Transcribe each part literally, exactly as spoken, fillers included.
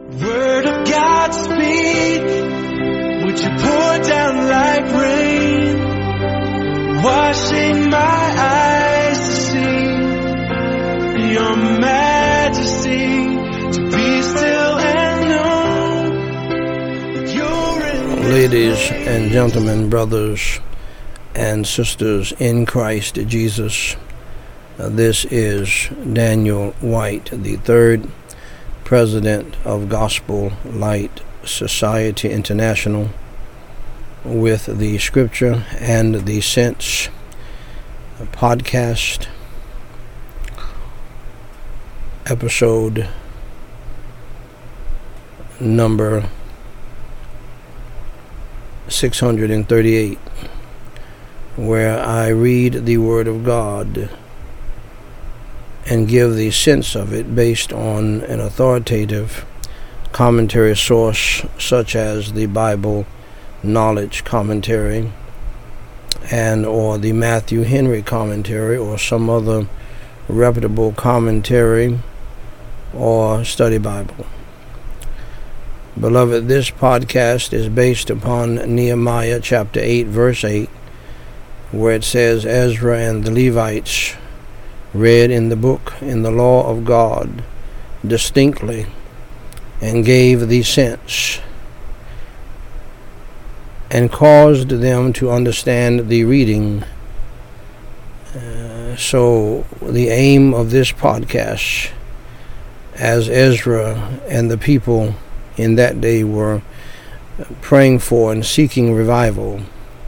Word of God speak, would you pour down like rain, washing my eyes to see your majesty, to be still and know that you're in. Ladies and gentlemen, brothers and sisters in Christ Jesus, uh, this is Daniel White, the third president of Gospel Light Society International, with the Scripture and the Sense podcast, episode number six hundred thirty-eight, where I read the Word of God and give the sense of it based on an authoritative commentary source such as the Bible Knowledge Commentary and or the Matthew Henry Commentary or some other reputable commentary or study Bible. Beloved, this podcast is based upon Nehemiah chapter eight verse eight, where it says, Ezra and the Levites read in the book in the law of God distinctly and gave the sense and caused them to understand the reading. Uh, so the aim of this podcast, as Ezra and the people in that day were praying for and seeking revival,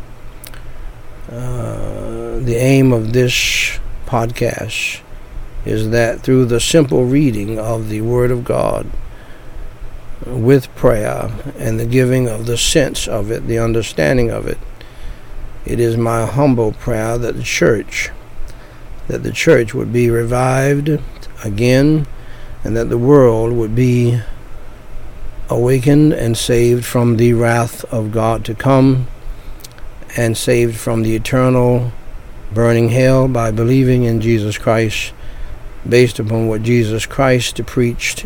uh, the aim of this podcast is that through the simple reading of the Word of God with prayer and the giving of the sense of it, the understanding of it, it is my humble prayer that the church, that the church would be revived again, and that the world would be awakened and saved from the wrath of God to come, and saved from the eternal burning hell by believing in Jesus Christ, based upon what Jesus Christ preached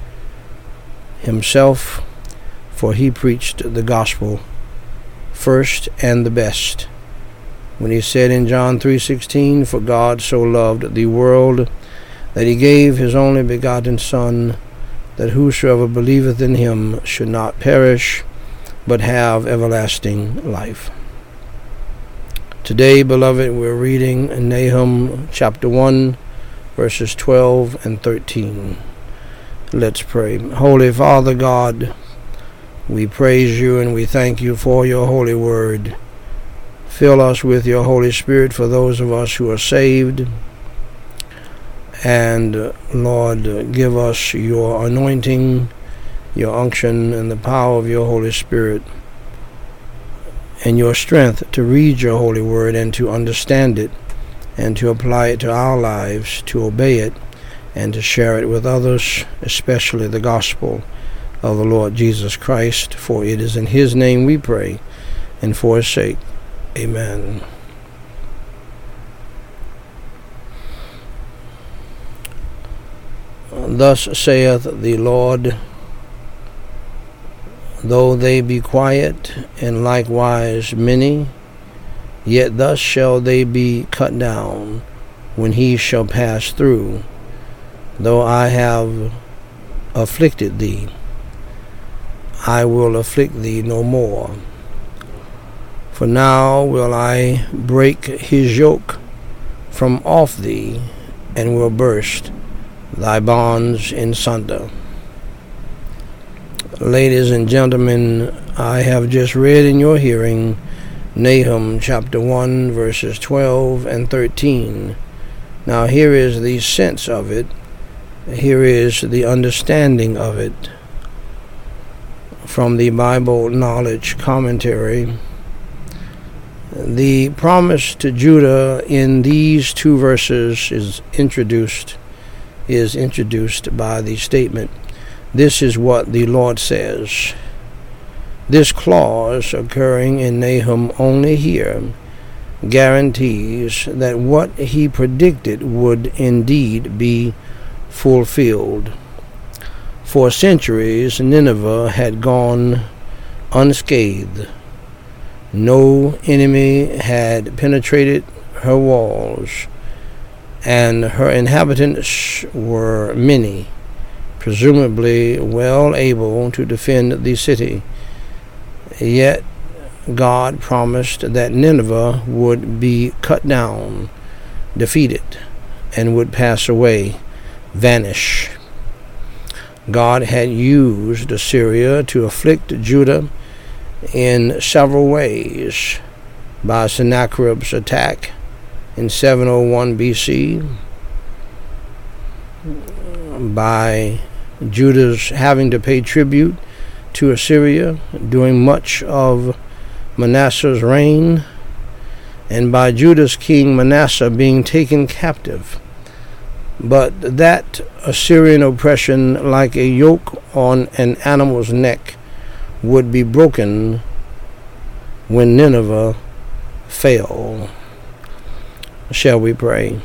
himself, for he preached the gospel first and the best. When he said in John three sixteen, for God so loved the world that he gave his only begotten Son, that whosoever believeth in him should not perish, but have everlasting life. Today, beloved, we're reading Nahum chapter one, verses twelve and thirteen. Let's pray. Holy Father God, we praise you and we thank you for your holy word. Fill us with your Holy Spirit for those of us who are saved. And, Lord, give us your anointing, your unction, and the power of your Holy Spirit, and your strength to read your holy word and to understand it and to apply it to our lives, to obey it and to share it with others, especially the gospel of the Lord Jesus Christ. For it is in his name we pray, and for his sake, amen. Thus saith the Lord, though they be quiet, and likewise many, yet thus shall they be cut down when he shall pass through. Though I have afflicted thee, I will afflict thee no more. For now will I break his yoke from off thee, and will burst thy bonds in sunder. Ladies and gentlemen, I have just read in your hearing Nahum chapter one, verses twelve and thirteen. Now here is the sense of it. Here is the understanding of it from the Bible Knowledge Commentary. The promise to Judah in these two verses is introduced is introduced by the statement, this is what the Lord says. This clause, occurring in Nahum only here, guarantees that what he predicted would indeed be fulfilled. For centuries, Nineveh had gone unscathed. No enemy had penetrated her walls, and her inhabitants were many, presumably well able to defend the city. Yet God promised that Nineveh would be cut down, defeated, and would pass away, vanish. God had used Assyria to afflict Judah in several ways: by Sennacherib's attack in seven oh one B C, by Judah's having to pay tribute to Assyria during much of Manasseh's reign, and by Judah's king Manasseh being taken captive. But that Assyrian oppression, like a yoke on an animal's neck, would be broken when Nineveh fell. Shall we pray?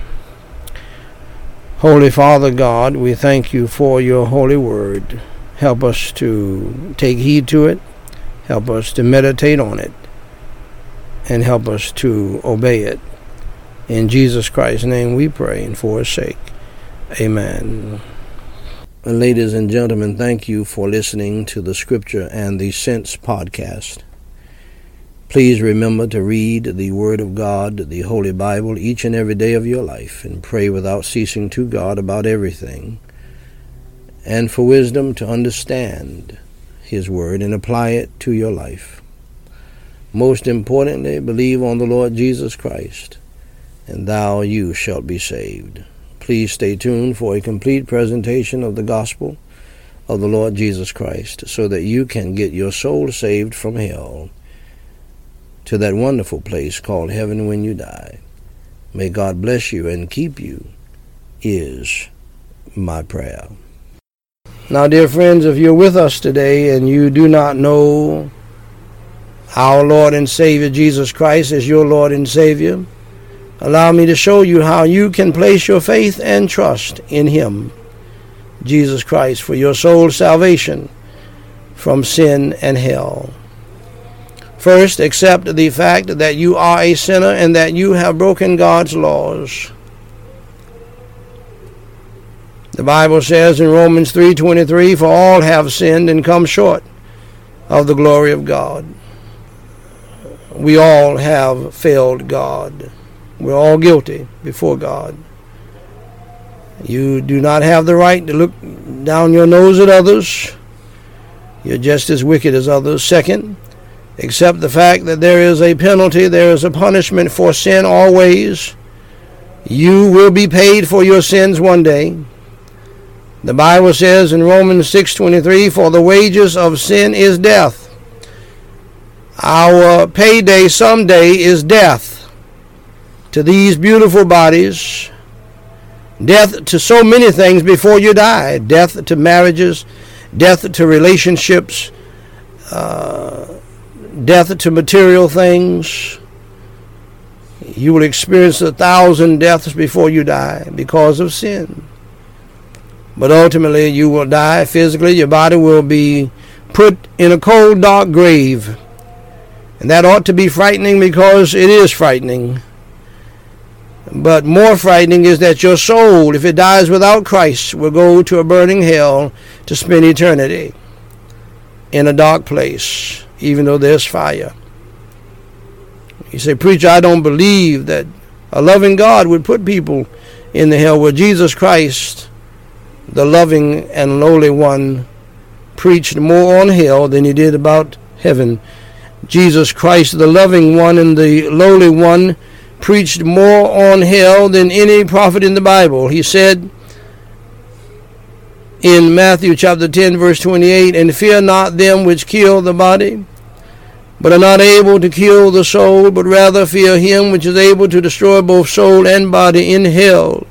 Holy Father God, we thank you for your holy word. Help us to take heed to it. Help us to meditate on it. And help us to obey it. In Jesus Christ's name we pray, and for his sake. Amen. Ladies and gentlemen, thank you for listening to the Scripture and the Sense podcast. Please remember to read the Word of God, the Holy Bible, each and every day of your life, and pray without ceasing to God about everything, and for wisdom to understand his Word and apply it to your life. Most importantly, believe on the Lord Jesus Christ, and thou you shalt be saved. Please stay tuned for a complete presentation of the gospel of the Lord Jesus Christ, so that you can get your soul saved from hell to that wonderful place called heaven when you die. May God bless you and keep you, is my prayer. Now, dear friends, if you're with us today and you do not know our Lord and Savior Jesus Christ as your Lord and Savior, allow me to show you how you can place your faith and trust in him, Jesus Christ, for your soul's salvation from sin and hell. First, accept the fact that you are a sinner and that you have broken God's laws. The Bible says in Romans three twenty-three, "For all have sinned and come short of the glory of God." We all have failed God. We're all guilty before God. You do not have the right to look down your nose at others. You're just as wicked as others. Second, accept the fact that there is a penalty, there is a punishment for sin always. You will be paid for your sins one day. The Bible says in Romans six twenty-three, "For the wages of sin is death." Our payday someday is death to these beautiful bodies, death to so many things before you die, death to marriages, death to relationships, uh, death to material things. You will experience a thousand deaths before you die because of sin. But ultimately you will die physically. Your body will be put in a cold, dark grave. And that ought to be frightening, because it is frightening. But more frightening is that your soul, if it dies without Christ, will go to a burning hell to spend eternity in a dark place, even though there's fire. You say, "Preacher, I don't believe that a loving God would put people in the hell." Well, Jesus Christ, the loving and lowly one, preached more on hell than he did about heaven. Jesus Christ, the loving one and the lowly one, preached more on hell than any prophet in the Bible. He said in Matthew chapter ten, verse twenty-eight, "And fear not them which kill the body, but are not able to kill the soul, but rather fear him which is able to destroy both soul and body in hell."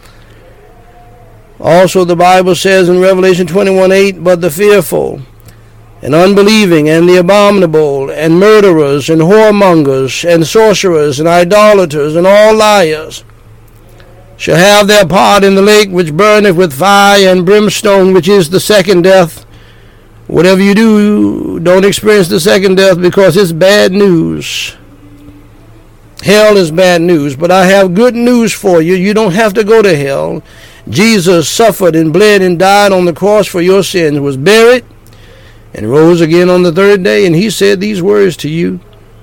Also the Bible says in Revelation twenty-one eight, "But the fearful and unbelieving, and the abominable, and murderers, and whoremongers, and sorcerers, and idolaters, and all liars shall have their part in the lake which burneth with fire and brimstone, which is the second death. Whatever you do, don't experience the second death, because it's bad news. Hell is bad news, but I have good news for you. You don't have to go to hell. Jesus suffered and bled and died on the cross for your sins, was buried, and rose again on the third day. And he said these words to you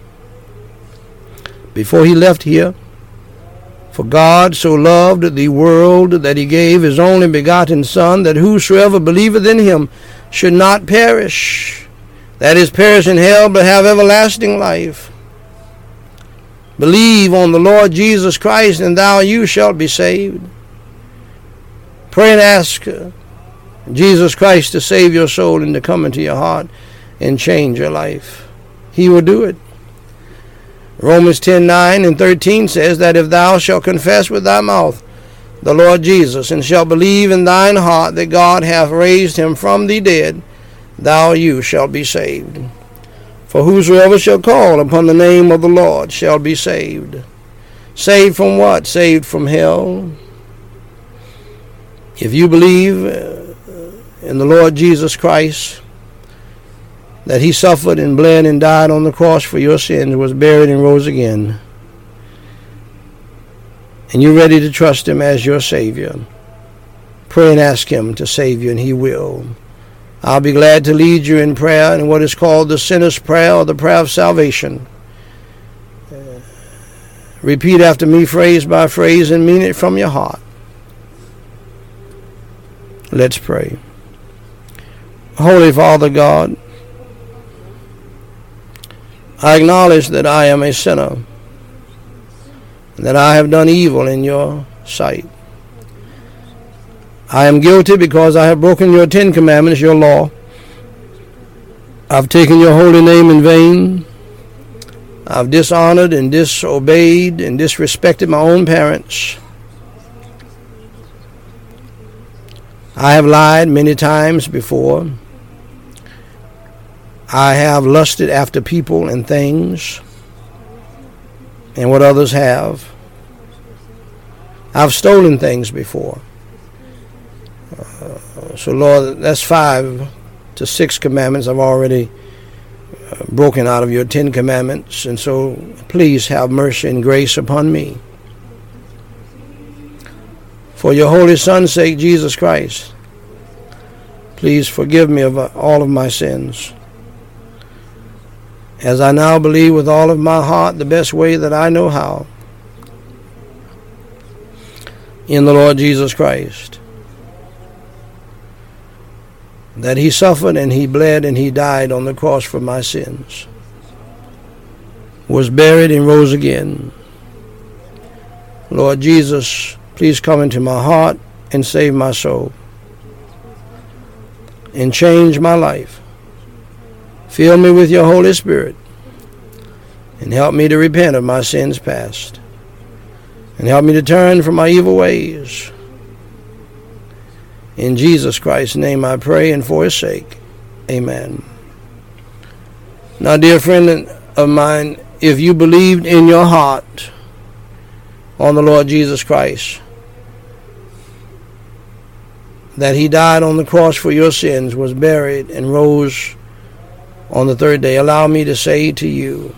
before he left here. For God so loved the world that he gave his only begotten Son, that whosoever believeth in him should not perish, that is, perish in hell, but have everlasting life. Believe on the Lord Jesus Christ, and thou you shalt be saved. Pray and ask Jesus Christ to save your soul and to come into your heart and change your life. He will do it. Romans ten nine and thirteen says that if thou shalt confess with thy mouth the Lord Jesus, and shalt believe in thine heart that God hath raised him from the dead, thou you shalt be saved. For whosoever shall call upon the name of the Lord shall be saved. Saved from what? Saved from hell. If you believe in the Lord Jesus Christ, that he suffered and bled and died on the cross for your sins, was buried and rose again, and you're ready to trust him as your Savior, pray and ask him to save you, and he will. I'll be glad to lead you in prayer in what is called the sinner's prayer, or the prayer of salvation. Uh, repeat after me, phrase by phrase, and mean it from your heart. Let's pray. Holy Father God, I acknowledge that I am a sinner, and that I have done evil in your sight. I am guilty because I have broken your Ten Commandments, your law. I've taken your holy name in vain. I've dishonored and disobeyed and disrespected my own parents. I have lied many times before. I have lusted after people and things and what others have. I've stolen things before. Uh, so, Lord, that's five to six commandments I've already uh, broken out of your Ten Commandments. And so, please have mercy and grace upon me. For your holy Son's sake, Jesus Christ, please forgive me of all of my sins. As I now believe with all of my heart, the best way that I know how, in the Lord Jesus Christ, that he suffered and he bled and he died on the cross for my sins, was buried and rose again. Lord Jesus, please come into my heart and save my soul and change my life. Fill me with your Holy Spirit and help me to repent of my sins past, and help me to turn from my evil ways. In Jesus Christ's name I pray, and for his sake, amen. Now, dear friend of mine, if you believed in your heart on the Lord Jesus Christ, that he died on the cross for your sins, was buried, and rose on the third day, allow me to say to you,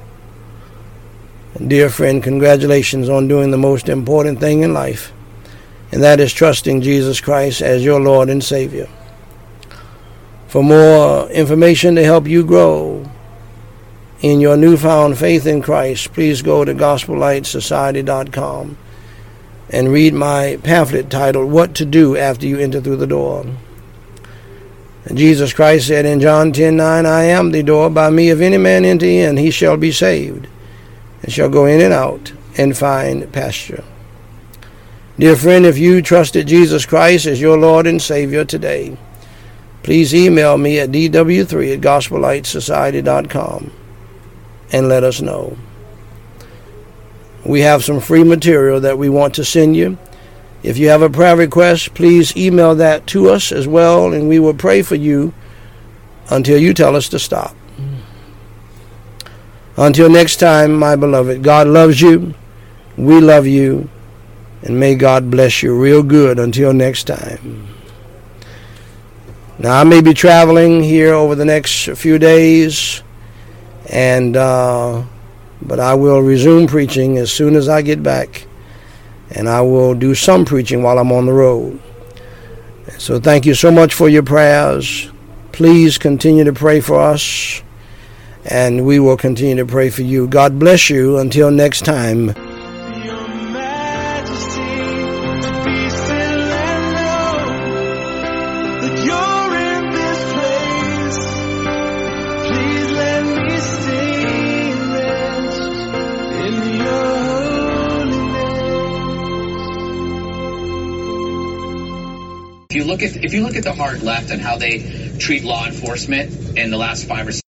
dear friend, congratulations on doing the most important thing in life, and that is trusting Jesus Christ as your Lord and Savior. For more information to help you grow in your newfound faith in Christ, please go to gospel light society dot com and read my pamphlet titled, What to Do After You Enter Through the Door. And Jesus Christ said in John ten nine, I am the door. By me if any man enter in, he shall be saved, and shall go in and out and find pasture. Dear friend, if you trusted Jesus Christ as your Lord and Savior today, please email me at d w three at gospel light society dot com and let us know. We have some free material that we want to send you. If you have a prayer request, please email that to us as well, and we will pray for you until you tell us to stop. Until next time, my beloved, God loves you, we love you, And may God bless you real good until next time. Now, I may be traveling here over the next few days, and uh, but I will resume preaching as soon as I get back, and I will do some preaching while I'm on the road. So thank you so much for your prayers. Please continue to pray for us, and we will continue to pray for you. God bless you until next time. If you look at if you look at the hard left and how they treat law enforcement in the last five or six